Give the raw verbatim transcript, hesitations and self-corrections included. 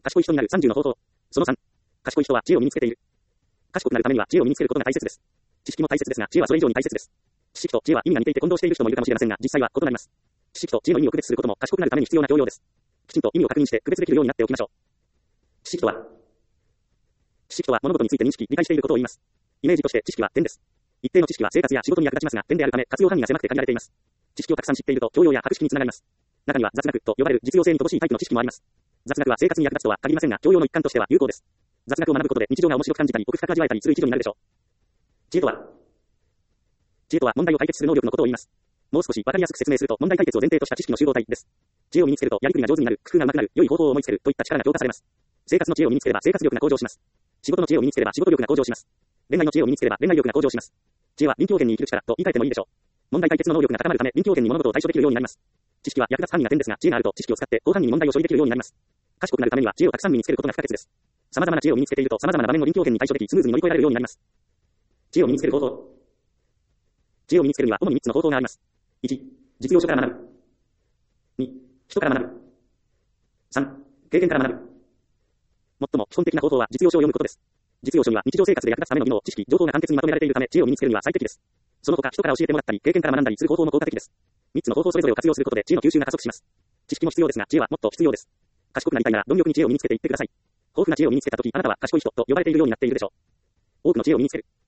賢い人になるさんじゅうの方法。そのさん。賢い人は知恵を身につけている。賢くなるためには知恵を身につけることが大切です。知識も大切ですが、知恵はそれ以上に大切です。知識と知恵は意味が似ていて混同している人もいるかもしれませんが、実際は異なります。知識と知恵の意味を区別することも賢くなるために必要な教養です。きちんと意味を確認して区別できるようになっておきましょう。知識とは、知識とは物事について認識、理解していることを言います。イメージとして知識は点です。一定の知識は生活や仕事に役立ちますが、点であるため活用範囲が狭くて限られています。知識をたくさん知っていると教養や博識につながります。中には雑学と呼ばれる実用性に乏しいタイプの知識もあります。雑学は生活に役立つとは限りませんが、教養の一環としては有効です。雑学を学ぶことで日常が面白く感じたり、奥深く味わえたりする一助になるでしょう。知恵とは、知恵とは問題を解決する能力のことを言います。もう少しわかりやすく説明すると、問題解決を前提とした知識の集合体です。知恵を身につけるとやりくりが上手になる、工夫が上手くなる、良い方法を思いつけるといった力が強化されます。生活の知恵を身につければ生活力が向上します。仕事の知恵を身につければ仕事力が向上します。恋愛の知恵を身につければ恋愛力が向上します。知恵は臨機応変に生きる力と言い換えてもいいでしょう。問題解決の能力が高まるため臨機応変に物事を対処できるようになります。知識は役立つ範囲が点ですが、知恵があると知識を使って広範囲に問題を処理できるようになります。賢くなるためには知恵をたくさん身につけることが不可欠です。様々な知恵を身につけていると様々な場面を臨機応変に対処でき、スムーズに乗り越えられるようになります。知恵を身につける方法。知恵を身につけるには主にみっつの方法があります。いち、実用書から学ぶ。に、人から学ぶ。さん、経験から学ぶ。最も基本的な方法は実用書を読むことです。実用書には日常生活で役立つための技能、知識、情報が簡潔にまとめられているため、知恵を身につけるには最適です。その他、人から教えてもらったり、経験から学んだりする方法も効果的です。みっつの方法それぞれを活用することで知恵の吸収が加速します。知識も必要ですが、知恵はもっと必要です。賢くなりたいなら、貪欲に知恵を身につけていってください。豊富な知恵を身につけたとき、あなたは賢い人と呼ばれているようになっているでしょう。多くの知恵を身につける。